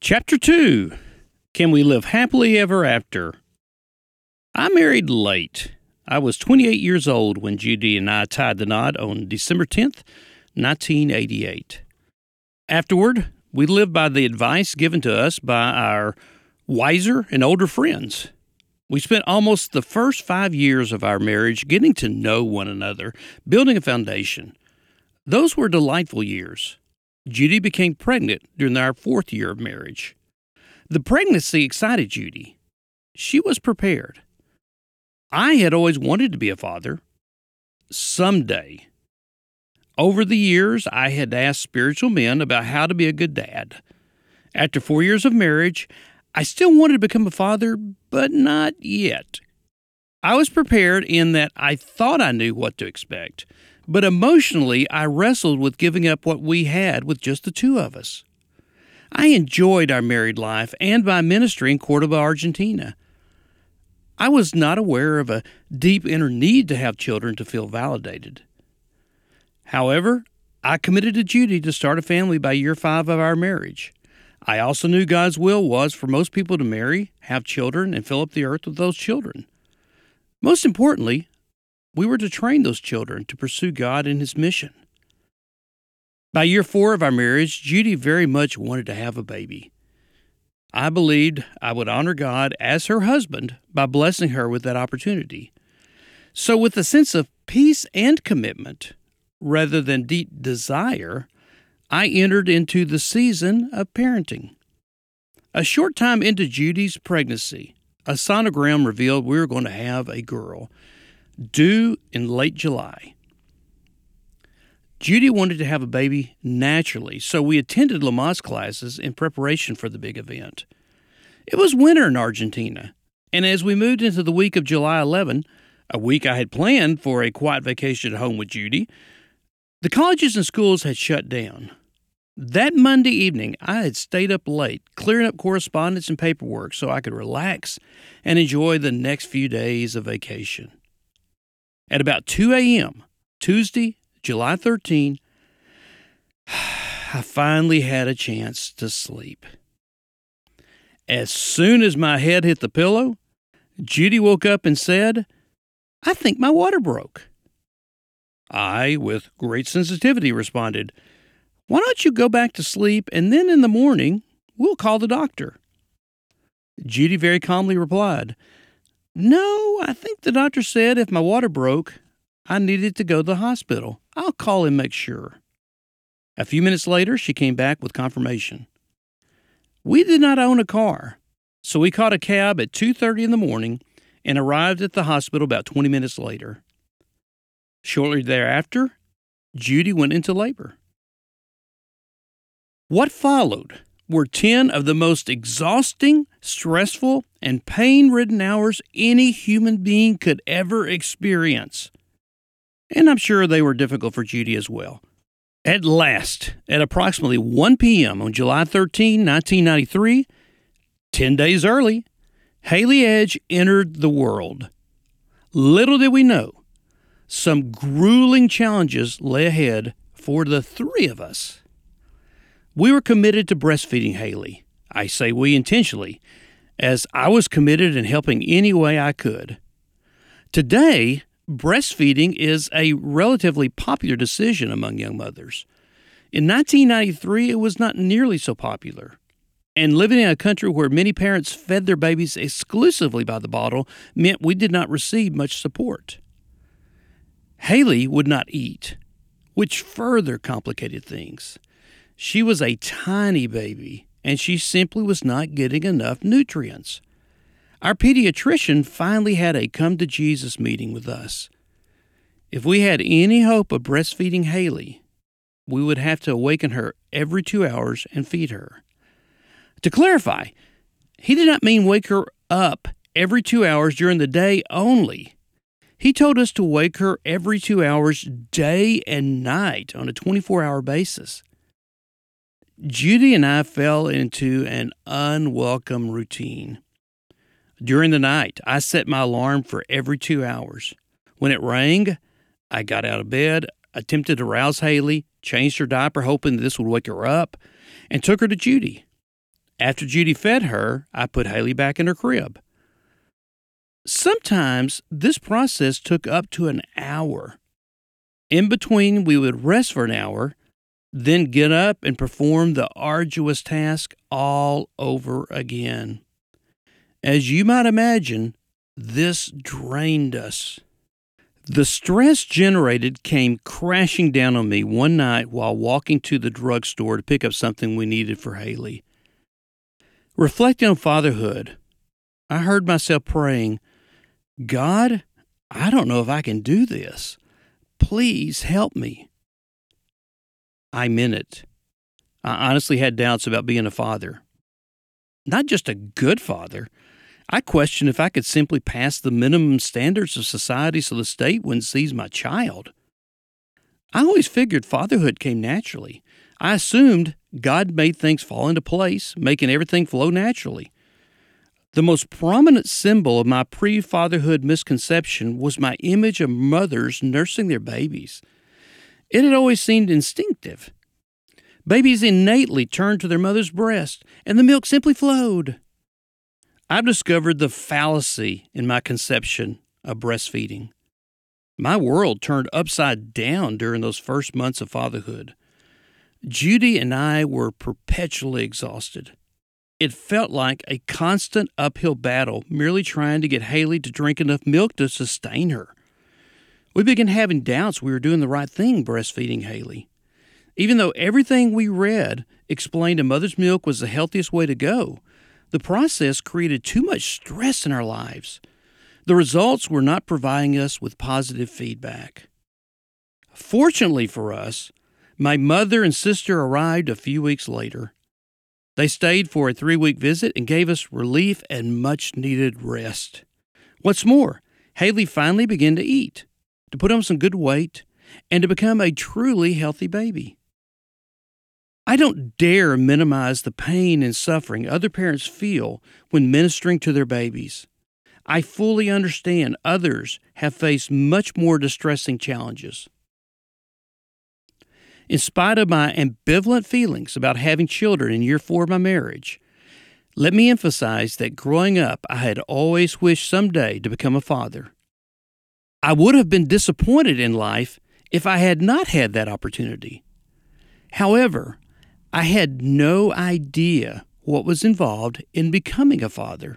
Chapter 2. Can we live happily ever after? I married late. I was 28 years old when Judy and I tied the knot on December 10th, 1988. Afterward, we lived by the advice given to us by our wiser and older friends. We spent almost the first 5 years of our marriage getting to know one another, building a foundation. Those were delightful years. Judy became pregnant during our 4th year of marriage. The pregnancy excited Judy. She was prepared. I had always wanted to be a father. Someday. Over the years, I had asked spiritual men about how to be a good dad. After 4 years of marriage, I still wanted to become a father, but not yet. I was prepared in that I thought I knew what to expect, but emotionally, I wrestled with giving up what we had with just the two of us. I enjoyed our married life and my ministry in Cordoba, Argentina. I was not aware of a deep inner need to have children to feel validated. However, I committed to Judy to start a family by year 5 of our marriage. I also knew God's will was for most people to marry, have children, and fill up the earth with those children. Most importantly, we were to train those children to pursue God and His mission. By year 4 of our marriage, Judy very much wanted to have a baby. I believed I would honor God as her husband by blessing her with that opportunity. So with a sense of peace and commitment, rather than deep desire, I entered into the season of parenting. A short time into Judy's pregnancy, a sonogram revealed we were going to have a girl, due in late July. Judy wanted to have a baby naturally, so we attended Lamaze classes in preparation for the big event. It was winter in Argentina, and as we moved into the week of July 11, a week I had planned for a quiet vacation at home with Judy, the colleges and schools had shut down. That Monday evening, I had stayed up late, clearing up correspondence and paperwork so I could relax and enjoy the next few days of vacation. At about 2 a.m., Tuesday, July 13, I finally had a chance to sleep. As soon as my head hit the pillow, Judy woke up and said, "I think my water broke." I, with great sensitivity, responded, "Why don't you go back to sleep and then in the morning we'll call the doctor?" Judy very calmly replied, "No, I think the doctor said if my water broke, I needed to go to the hospital. I'll call and make sure." A few minutes later, she came back with confirmation. We did not own a car, so we caught a cab at 2:30 in the morning and arrived at the hospital about 20 minutes later. Shortly thereafter, Judy went into labor. What followed were 10 of the most exhausting, stressful, and pain-ridden hours any human being could ever experience. And I'm sure they were difficult for Judy as well. At last, at approximately 1 p.m. on July 13, 1993, 10 days early, Haley Edge entered the world. Little did we know, some grueling challenges lay ahead for the 3 of us. We were committed to breastfeeding Haley. I say we intentionally, as I was committed in helping any way I could. Today, breastfeeding is a relatively popular decision among young mothers. In 1993, it was not nearly so popular. And living in a country where many parents fed their babies exclusively by the bottle meant we did not receive much support. Haley would not eat, which further complicated things. She was a tiny baby, and she simply was not getting enough nutrients. Our pediatrician finally had a come-to-Jesus meeting with us. If we had any hope of breastfeeding Haley, we would have to awaken her every 2 hours and feed her. To clarify, he did not mean wake her up every 2 hours during the day only. He told us to wake her every 2 hours, day and night, on a 24-hour basis. Judy and I fell into an unwelcome routine. During the night, I set my alarm for every 2 hours. When it rang, I got out of bed, attempted to rouse Haley, changed her diaper hoping this would wake her up, and took her to Judy. After Judy fed her, I put Haley back in her crib. Sometimes this process took up to an hour. In between, we would rest for an hour, then get up and perform the arduous task all over again. As you might imagine, this drained us. The stress generated came crashing down on me one night while walking to the drugstore to pick up something we needed for Haley. Reflecting on fatherhood, I heard myself praying, God, I don't know if I can do this. Please help me. I meant it. I honestly had doubts about being a father. Not just a good father. I questioned if I could simply pass the minimum standards of society so the state wouldn't seize my child. I always figured fatherhood came naturally. I assumed God made things fall into place, making everything flow naturally. The most prominent symbol of my pre-fatherhood misconception was my image of mothers nursing their babies. It had always seemed instinctive. Babies innately turned to their mother's breast, and the milk simply flowed. I've discovered the fallacy in my conception of breastfeeding. My world turned upside down during those first months of fatherhood. Judy and I were perpetually exhausted. It felt like a constant uphill battle, merely trying to get Haley to drink enough milk to sustain her. We began having doubts we were doing the right thing breastfeeding Haley. Even though everything we read explained a mother's milk was the healthiest way to go, the process created too much stress in our lives. The results were not providing us with positive feedback. Fortunately for us, my mother and sister arrived a few weeks later. They stayed for a 3-week visit and gave us relief and much-needed rest. What's more, Haley finally began to eat, to put on some good weight, and to become a truly healthy baby. I don't dare minimize the pain and suffering other parents feel when ministering to their babies. I fully understand others have faced much more distressing challenges. In spite of my ambivalent feelings about having children in year 4 of my marriage, let me emphasize that growing up, I had always wished someday to become a father. I would have been disappointed in life if I had not had that opportunity. However, I had no idea what was involved in becoming a father.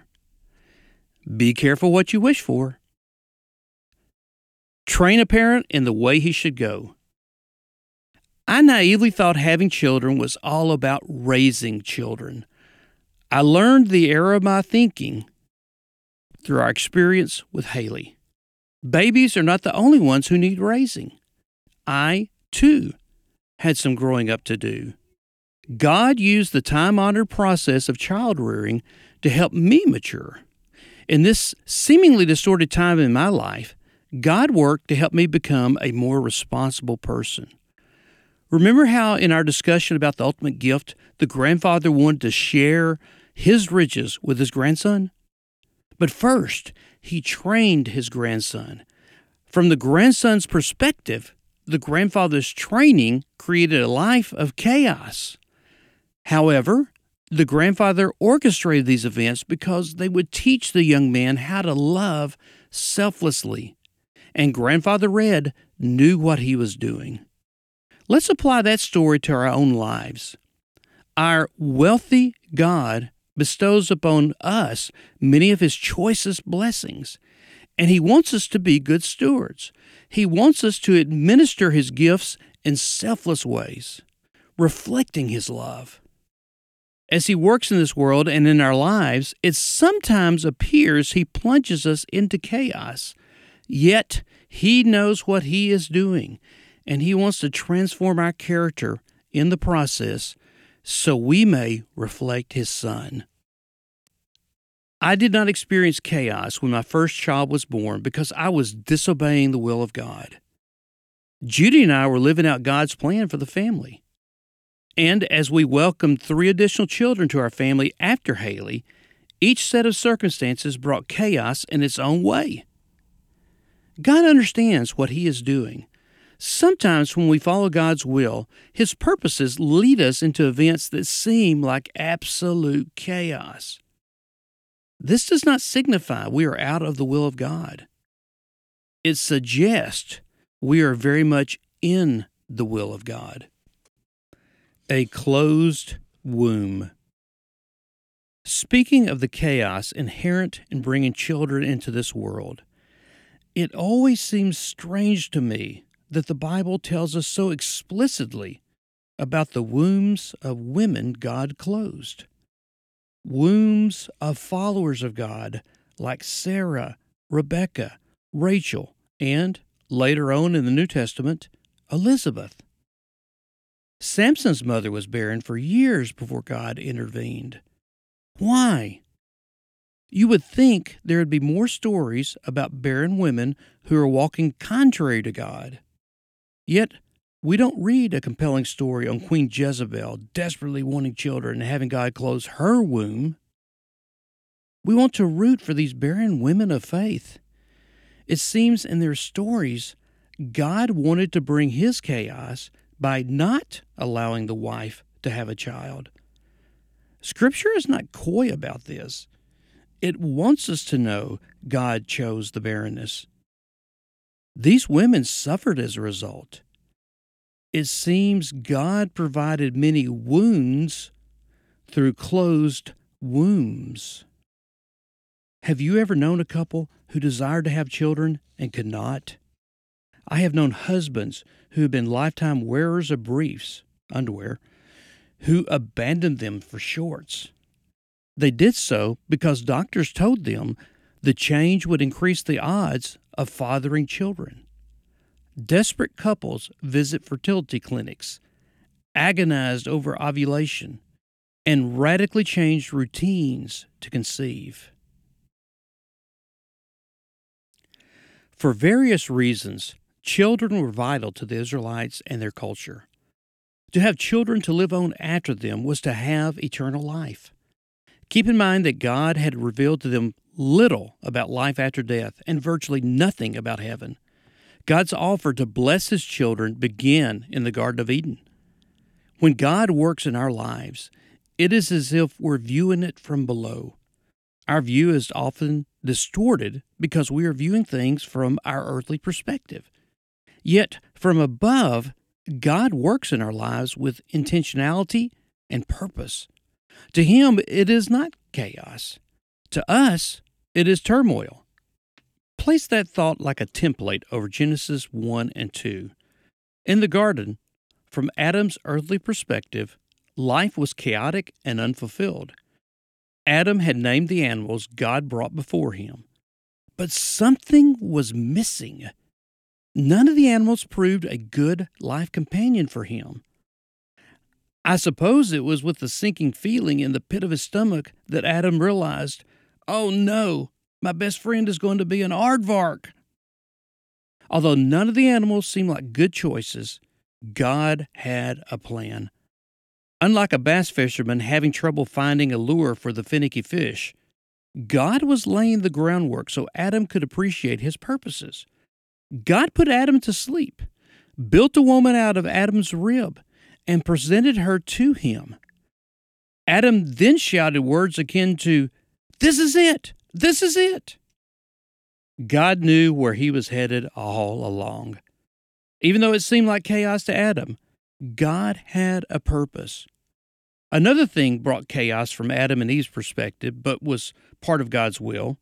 Be careful what you wish for. Train a parent in the way he should go. I naively thought having children was all about raising children. I learned the error of my thinking through our experience with Haley. Babies are not the only ones who need raising. I, too, had some growing up to do. God used the time-honored process of child rearing to help me mature. In this seemingly distorted time in my life, God worked to help me become a more responsible person. Remember how in our discussion about the ultimate gift, the grandfather wanted to share his riches with his grandson? But first, he trained his grandson. From the grandson's perspective, the grandfather's training created a life of chaos. However, the grandfather orchestrated these events because they would teach the young man how to love selflessly. And Grandfather Red knew what he was doing. Let's apply that story to our own lives. Our wealthy God bestows upon us many of his choicest blessings, and he wants us to be good stewards. He wants us to administer his gifts in selfless ways, reflecting his love. As he works in this world and in our lives, it sometimes appears he plunges us into chaos. Yet, he knows what he is doing, and he wants to transform our character in the process so we may reflect his Son. I did not experience chaos when my first child was born because I was disobeying the will of God. Judy and I were living out God's plan for the family. And as we welcomed 3 additional children to our family after Haley, each set of circumstances brought chaos in its own way. God understands what he is doing. Sometimes when we follow God's will, His purposes lead us into events that seem like absolute chaos. This does not signify we are out of the will of God. It suggests we are very much in the will of God. A closed womb. Speaking of the chaos inherent in bringing children into this world, it always seems strange to me that the Bible tells us so explicitly about the wombs of women God closed. Wombs of followers of God like Sarah, Rebecca, Rachel, and, later on in the New Testament, Elizabeth. Samson's mother was barren for years before God intervened. Why? You would think there would be more stories about barren women who are walking contrary to God. Yet, we don't read a compelling story on Queen Jezebel desperately wanting children and having God close her womb. We want to root for these barren women of faith. It seems in their stories, God wanted to bring His chaos by not allowing the wife to have a child. Scripture is not coy about this. It wants us to know God chose the barrenness. These women suffered as a result. It seems God provided many wounds through closed wombs. Have you ever known a couple who desired to have children and could not? I have known husbands who have been lifetime wearers of briefs, underwear, who abandoned them for shorts. They did so because doctors told them the change would increase the odds of fathering children. Desperate couples visit fertility clinics, agonized over ovulation, and radically changed routines to conceive. For various reasons, children were vital to the Israelites and their culture. To have children to live on after them was to have eternal life. Keep in mind that God had revealed to them little about life after death and virtually nothing about heaven. God's offer to bless His children began in the Garden of Eden. When God works in our lives, it is as if we're viewing it from below. Our view is often distorted because we are viewing things from our earthly perspective. Yet, from above, God works in our lives with intentionality and purpose. To Him, it is not chaos. To us, it is turmoil. Place that thought like a template over Genesis 1 and 2. In the garden, from Adam's earthly perspective, life was chaotic and unfulfilled. Adam had named the animals God brought before him. But something was missing. None of the animals proved a good life companion for him. I suppose it was with the sinking feeling in the pit of his stomach that Adam realized, oh no, my best friend is going to be an aardvark. Although none of the animals seemed like good choices, God had a plan. Unlike a bass fisherman having trouble finding a lure for the finicky fish, God was laying the groundwork so Adam could appreciate His purposes. God put Adam to sleep, built a woman out of Adam's rib, and presented her to him. Adam then shouted words akin to, "This is it! This is it!" God knew where He was headed all along. Even though it seemed like chaos to Adam, God had a purpose. Another thing brought chaos from Adam and Eve's perspective, but was part of God's will.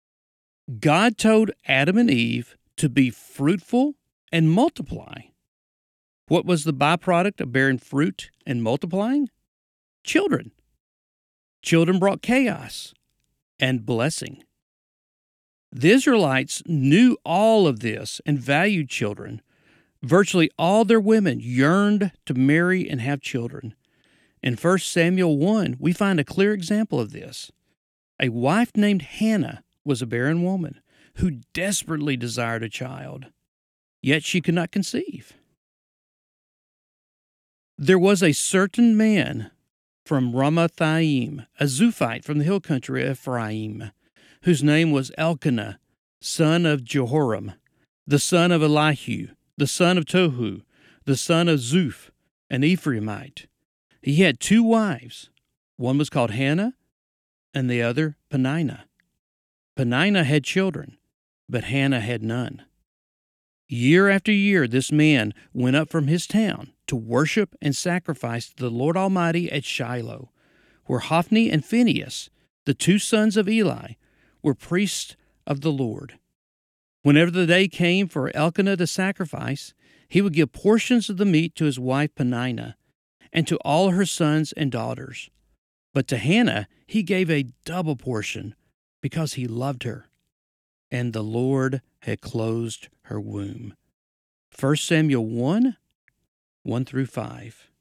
God told Adam and Eve to be fruitful and multiply. What was the byproduct of bearing fruit and multiplying? Children. Children brought chaos and blessing. The Israelites knew all of this and valued children. Virtually all their women yearned to marry and have children. In 1 Samuel 1, we find a clear example of this. A wife named Hannah was a barren woman who desperately desired a child, yet she could not conceive. There was a certain man from Ramathaim, a Zuphite from the hill country of Ephraim, whose name was Elkanah, son of Jehoram, the son of Elihu, the son of Tohu, the son of Zuph, an Ephraimite. He had 2 wives. One was called Hannah, and the other Peninnah. Peninnah had children, but Hannah had none. Year after year, this man went up from his town to worship and sacrifice to the Lord Almighty at Shiloh, where Hophni and Phinehas, the 2 sons of Eli, were priests of the Lord. Whenever the day came for Elkanah to sacrifice, he would give portions of the meat to his wife Peninnah and to all her sons and daughters. But to Hannah he gave a double portion because he loved her, and the Lord had closed her womb. 1 Samuel 1, 1 through 5.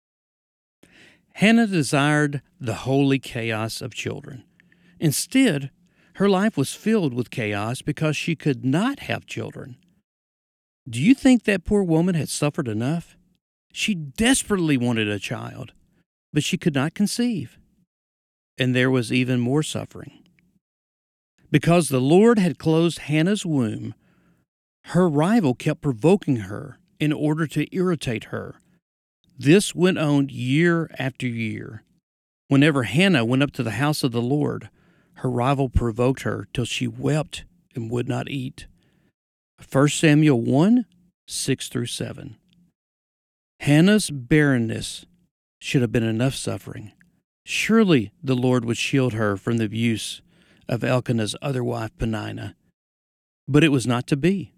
Hannah desired the holy chaos of children. Instead, her life was filled with chaos because she could not have children. Do you think that poor woman had suffered enough? She desperately wanted a child, but she could not conceive. And there was even more suffering. Because the Lord had closed Hannah's womb, her rival kept provoking her in order to irritate her. This went on year after year. Whenever Hannah went up to the house of the Lord, her rival provoked her till she wept and would not eat. 1 Samuel 1, 6 through 7. Hannah's barrenness should have been enough suffering. Surely the Lord would shield her from the abuse of Elkanah's other wife Peninnah. But it was not to be.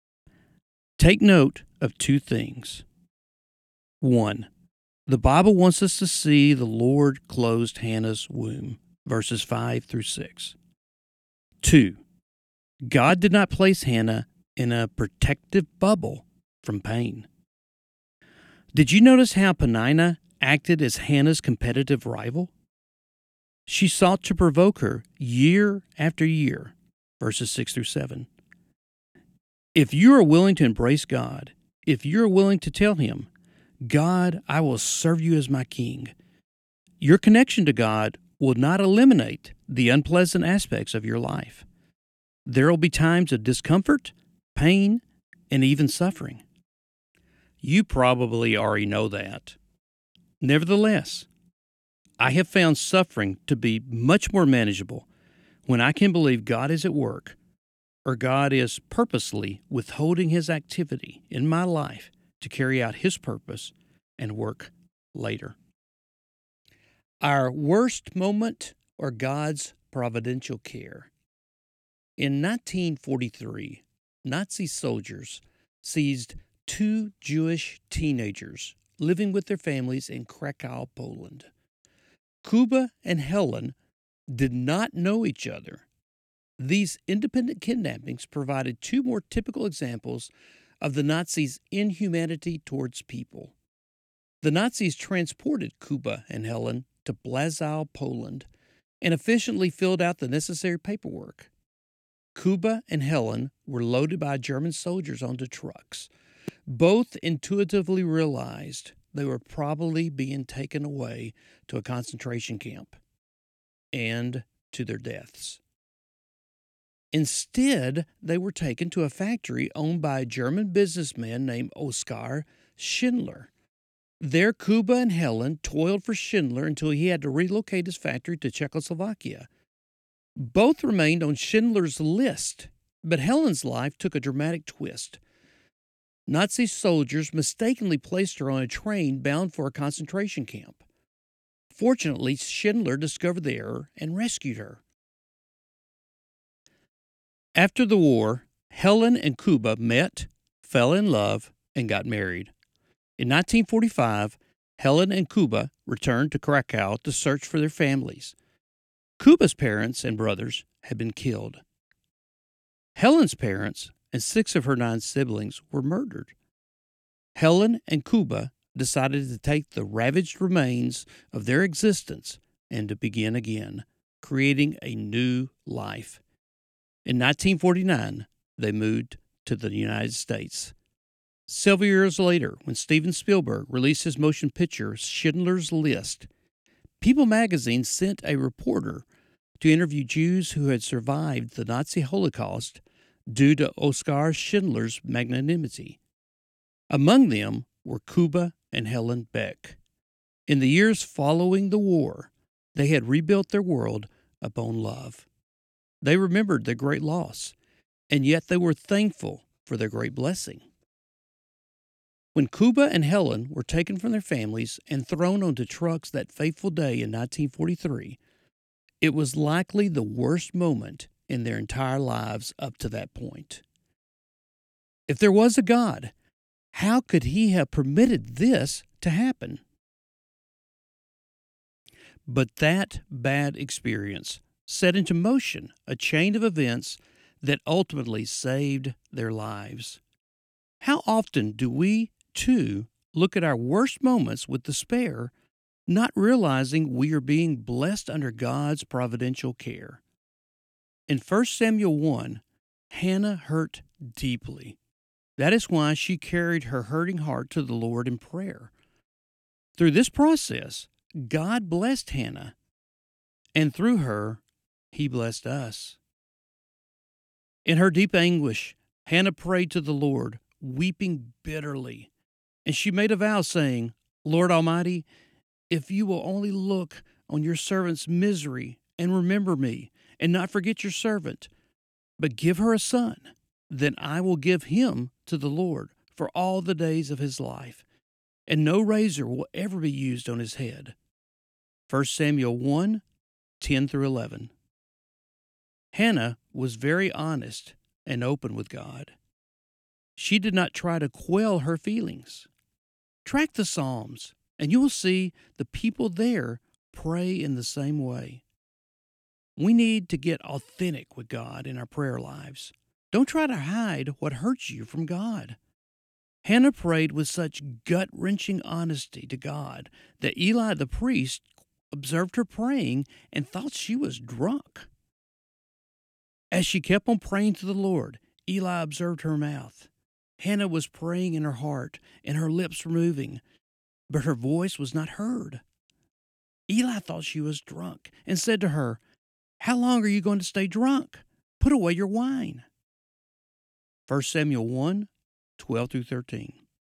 Take note of 2 things. 1. The Bible wants us to see the Lord closed Hannah's womb, verses 5 through 6. 2. God did not place Hannah in a protective bubble from pain. Did you notice how Peninnah acted as Hannah's competitive rival? She sought to provoke her year after year, verses 6 through 7. If you are willing to embrace God, if you are willing to tell Him, God, I will serve you as my king, your connection to God will not eliminate the unpleasant aspects of your life. There will be times of discomfort, pain, and even suffering. You probably already know that. Nevertheless, I have found suffering to be much more manageable when I can believe God is at work, or God is purposely withholding His activity in my life to carry out His purpose and work later. Our worst moment or God's providential care. In 1943, Nazi soldiers seized 2 Jewish teenagers living with their families in Krakow, Poland. Kuba and Helen did not know each other. These independent kidnappings provided 2 more typical examples of the Nazis' inhumanity towards people. The Nazis transported Kuba and Helen to Blasau, Poland, and efficiently filled out the necessary paperwork. Kuba and Helen were loaded by German soldiers onto trucks. Both intuitively realized they were probably being taken away to a concentration camp and to their deaths. Instead, they were taken to a factory owned by a German businessman named Oskar Schindler. There, Kuba and Helen toiled for Schindler until he had to relocate his factory to Czechoslovakia. Both remained on Schindler's list, but Helen's life took a dramatic twist. Nazi soldiers mistakenly placed her on a train bound for a concentration camp. Fortunately, Schindler discovered the error and rescued her. After the war, Helen and Kuba met, fell in love, and got married. In 1945, Helen and Kuba returned to Krakow to search for their families. Kuba's parents and brothers had been killed. Helen's parents and 6 of her 9 siblings were murdered. Helen and Kuba decided to take the ravaged remains of their existence and to begin again, creating a new life. In 1949, they moved to the United States. Several years later, when Steven Spielberg released his motion picture Schindler's List, People magazine sent a reporter to interview Jews who had survived the Nazi Holocaust due to Oskar Schindler's magnanimity. Among them were Cuba and Helen Beck. In the years following the war, they had rebuilt their world upon love. They remembered their great loss, and yet they were thankful for their great blessing. When Cuba and Helen were taken from their families and thrown onto trucks that fateful day in 1943, it was likely the worst moment in their entire lives up to that point. If there was a God, how could he have permitted this to happen? But that bad experience set into motion a chain of events that ultimately saved their lives. How often do we, too, look at our worst moments with despair, not realizing we are being blessed under God's providential care? In 1 Samuel 1, Hannah hurt deeply. That is why she carried her hurting heart to the Lord in prayer. Through this process, God blessed Hannah, and through her, he blessed us. In her deep anguish, Hannah prayed to the Lord, weeping bitterly, and she made a vow saying, Lord Almighty, if you will only look on your servant's misery and remember me, and not forget your servant, but give her a son, then I will give him to the Lord for all the days of his life, and no razor will ever be used on his head. 1 Samuel 1, 10 through 11. Hannah was very honest and open with God. She did not try to quell her feelings. Track the Psalms, and you will see the people there pray in the same way. We need to get authentic with God in our prayer lives. Don't try to hide what hurts you from God. Hannah prayed with such gut-wrenching honesty to God that Eli the priest observed her praying and thought she was drunk. As she kept on praying to the Lord, Eli observed her mouth. Hannah was praying in her heart, and her lips were moving, but her voice was not heard. Eli thought she was drunk and said to her, How long are you going to stay drunk? Put away your wine. 1 Samuel 1, 12 through 13.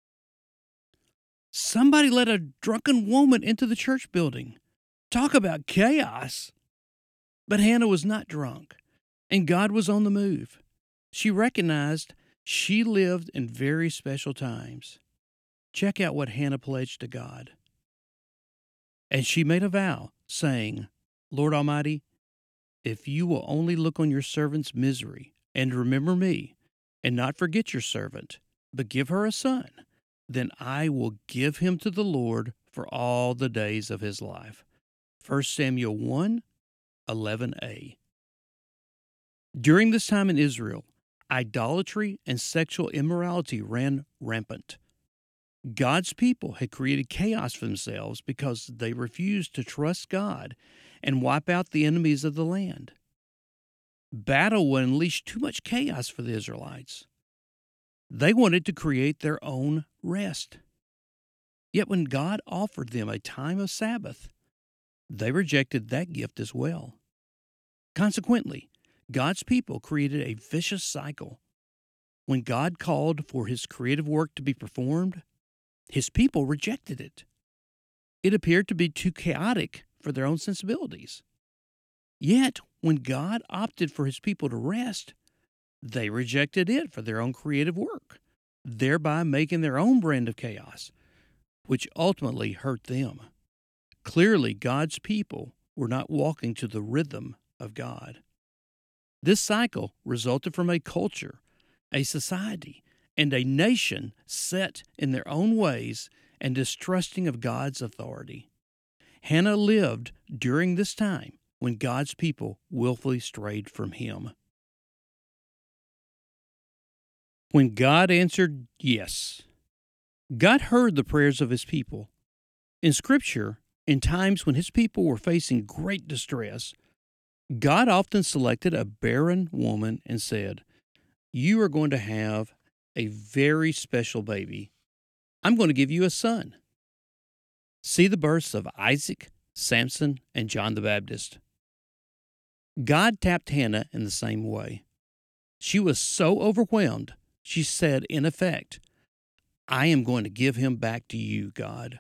Somebody let a drunken woman into the church building. Talk about chaos. But Hannah was not drunk, and God was on the move. She recognized she lived in very special times. Check out what Hannah pledged to God. And she made a vow, saying, Lord Almighty, if you will only look on your servant's misery and remember me, and not forget your servant, but give her a son, then I will give him to the Lord for all the days of his life. 1 Samuel 1, 11a. During this time in Israel, idolatry and sexual immorality ran rampant. God's people had created chaos for themselves because they refused to trust God and wipe out the enemies of the land. Battle would unleash too much chaos for the Israelites. They wanted to create their own rest. Yet when God offered them a time of Sabbath, they rejected that gift as well. Consequently, God's people created a vicious cycle. When God called for his creative work to be performed, his people rejected it. It appeared to be too chaotic for their own sensibilities. Yet, when God opted for his people to rest, they rejected it for their own creative work, thereby making their own brand of chaos, which ultimately hurt them. Clearly, God's people were not walking to the rhythm of God. This cycle resulted from a culture, a society, and a nation set in their own ways and distrusting of God's authority. Hannah lived during this time when God's people willfully strayed from him. When God answered yes. God heard the prayers of his people. In Scripture, in times when his people were facing great distress, God often selected a barren woman and said, You are going to have a very special baby. I'm going to give you a son. See the births of Isaac, Samson, and John the Baptist. God tapped Hannah in the same way. She was so overwhelmed, she said, in effect, I am going to give him back to you, God.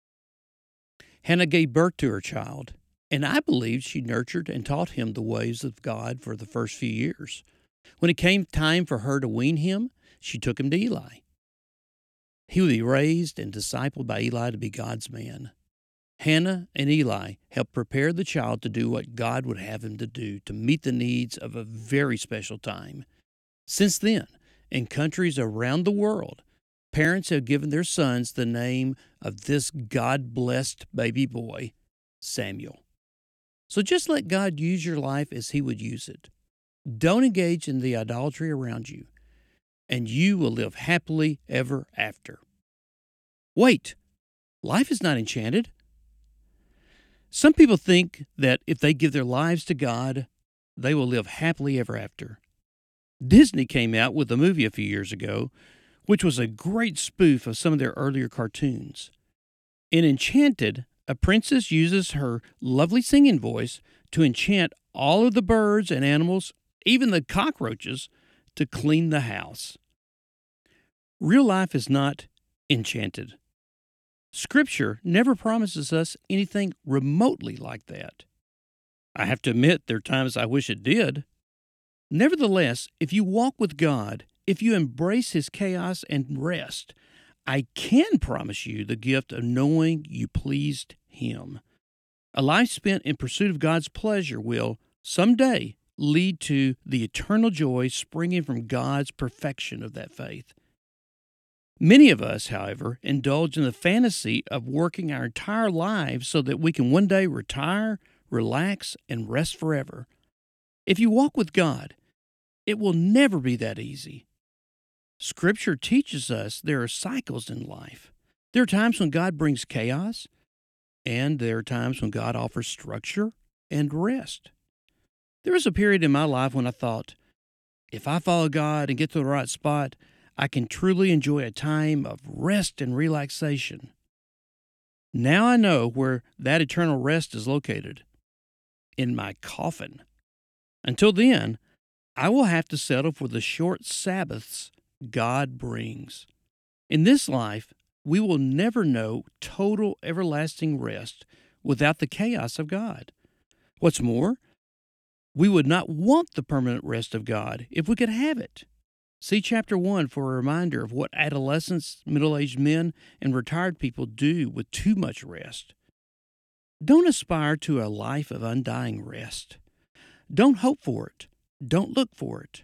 Hannah gave birth to her child, and I believe she nurtured and taught him the ways of God for the first few years. When it came time for her to wean him, she took him to Eli. He would be raised and discipled by Eli to be God's man. Hannah and Eli helped prepare the child to do what God would have him to do to meet the needs of a very special time. Since then, in countries around the world, parents have given their sons the name of this God-blessed baby boy, Samuel. So just let God use your life as he would use it. Don't engage in the idolatry around you, and you will live happily ever after. Wait, life is not enchanted. Some people think that if they give their lives to God, they will live happily ever after. Disney came out with a movie a few years ago, which was a great spoof of some of their earlier cartoons. In Enchanted, a princess uses her lovely singing voice to enchant all of the birds and animals, even the cockroaches, to clean the house. Real life is not enchanted. Scripture never promises us anything remotely like that. I have to admit, there are times I wish it did. Nevertheless, if you walk with God, if you embrace his chaos and rest, I can promise you the gift of knowing you pleased him. A life spent in pursuit of God's pleasure will, someday, lead to the eternal joy springing from God's perfection of that faith. Many of us, however, indulge in the fantasy of working our entire lives so that we can one day retire, relax, and rest forever. If you walk with God, it will never be that easy. Scripture teaches us there are cycles in life. There are times when God brings chaos, and there are times when God offers structure and rest. There was a period in my life when I thought, if I follow God and get to the right spot, I can truly enjoy a time of rest and relaxation. Now I know where that eternal rest is located, in my coffin. Until then, I will have to settle for the short Sabbaths God brings. In this life, we will never know total everlasting rest without the chaos of God. What's more, we would not want the permanent rest of God if we could have it. See Chapter 1 for a reminder of what adolescents, middle-aged men, and retired people do with too much rest. Don't aspire to a life of undying rest. Don't hope for it. Don't look for it.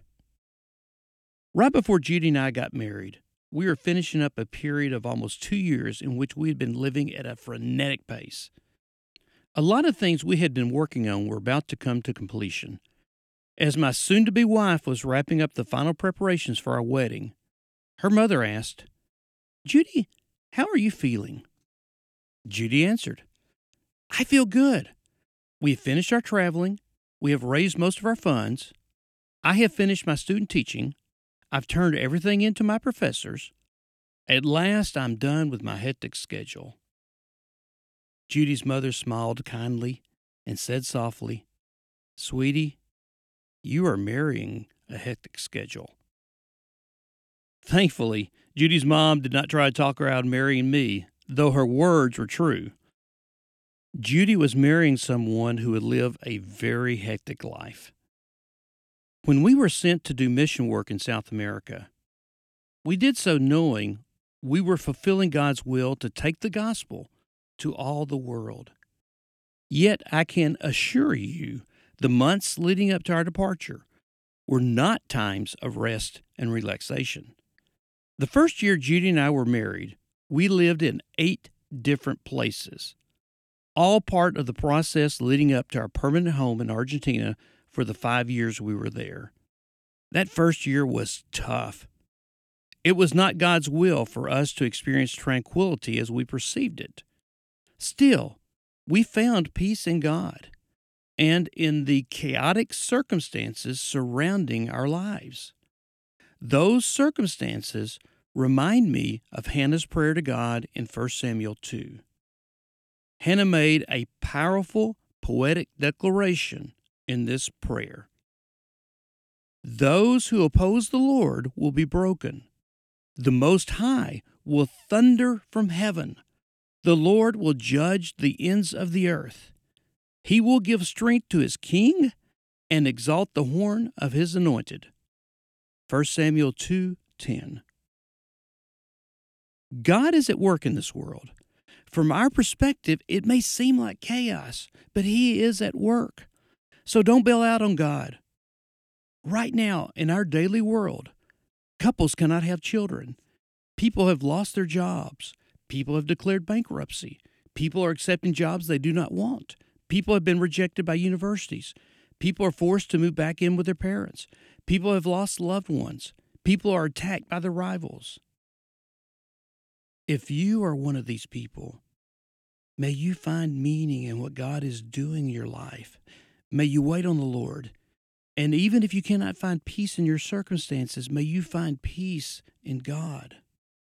Right before Judy and I got married, we were finishing up a period of almost 2 years in which we had been living at a frenetic pace. A lot of things we had been working on were about to come to completion. As my soon-to-be wife was wrapping up the final preparations for our wedding, her mother asked, "Judy, how are you feeling?" Judy answered, "I feel good. We have finished our traveling. We have raised most of our funds. I have finished my student teaching. I've turned everything into my professors. At last, I'm done with my hectic schedule." Judy's mother smiled kindly and said softly, "Sweetie, you are marrying a hectic schedule." Thankfully, Judy's mom did not try to talk her out of marrying me, though her words were true. Judy was marrying someone who would live a very hectic life. When we were sent to do mission work in South America, we did so knowing we were fulfilling God's will to take the gospel to all the world. Yet I can assure you, the months leading up to our departure were not times of rest and relaxation. The first year Judy and I were married, we lived in 8 different places, all part of the process leading up to our permanent home in Argentina for the 5 years we were there. That first year was tough. It was not God's will for us to experience tranquility as we perceived it. Still, we found peace in God and in the chaotic circumstances surrounding our lives. Those circumstances remind me of Hannah's prayer to God in 1 Samuel 2. Hannah made a powerful, poetic declaration in this prayer. "Those who oppose the Lord will be broken. The Most High will thunder from heaven. The Lord will judge the ends of the earth. He will give strength to his king and exalt the horn of his anointed. 1 Samuel 2:10. God is at work in this world. From our perspective, it may seem like chaos, but he is at work. So don't bail out on God. Right now, in our daily world, couples cannot have children. People have lost their jobs. People have declared bankruptcy. People are accepting jobs they do not want. People have been rejected by universities. People are forced to move back in with their parents. People have lost loved ones. People are attacked by their rivals. If you are one of these people, may you find meaning in what God is doing in your life. May you wait on the Lord. And even if you cannot find peace in your circumstances, may you find peace in God.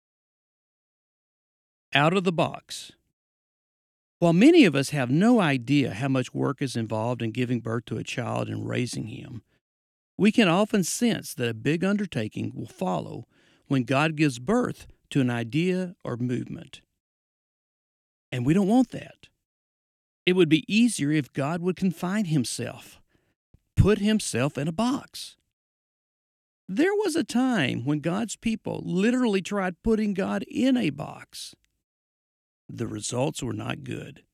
Out of the box. While many of us have no idea how much work is involved in giving birth to a child and raising him, we can often sense that a big undertaking will follow when God gives birth to an idea or movement. And we don't want that. It would be easier if God would confine himself, put himself in a box. There was a time when God's people literally tried putting God in a box. The results were not good.